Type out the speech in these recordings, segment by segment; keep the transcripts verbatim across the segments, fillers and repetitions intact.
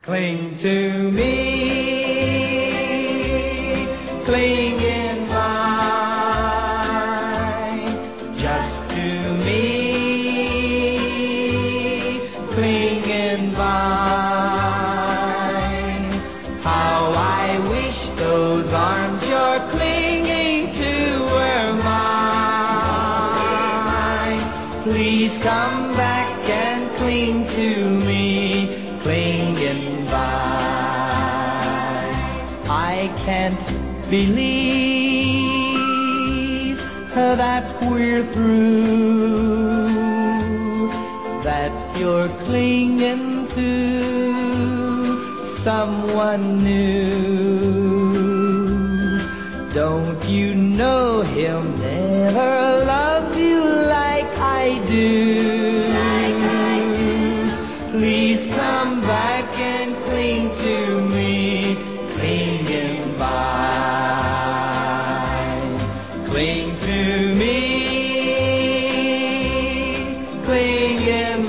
Cling to me, cling in mine, just to me, cling in mine. How I wish those arms you're clinging to were mine. Please come back and cling to me, cling in mine. I can't believe that we're through, that you're clinging to someone new. Don't you know he'll never love you like I do? Like I do. Please come back and cling to me, cling in mine. Cling to me, cling in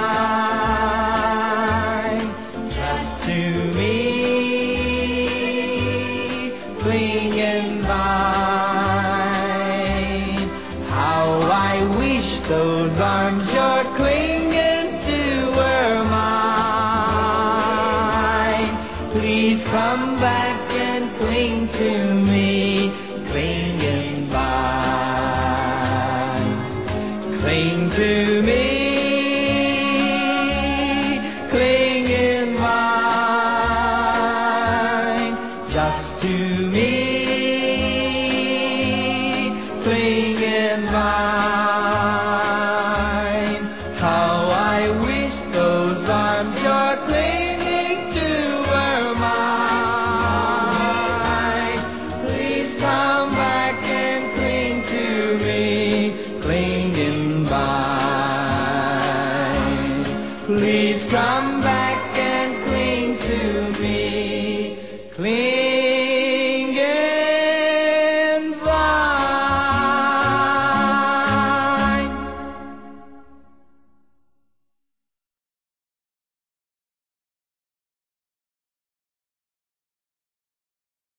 mine, just to me, cling in mine. How I wish those arms you're clinging to were mine. Please come back and cling to me, cling in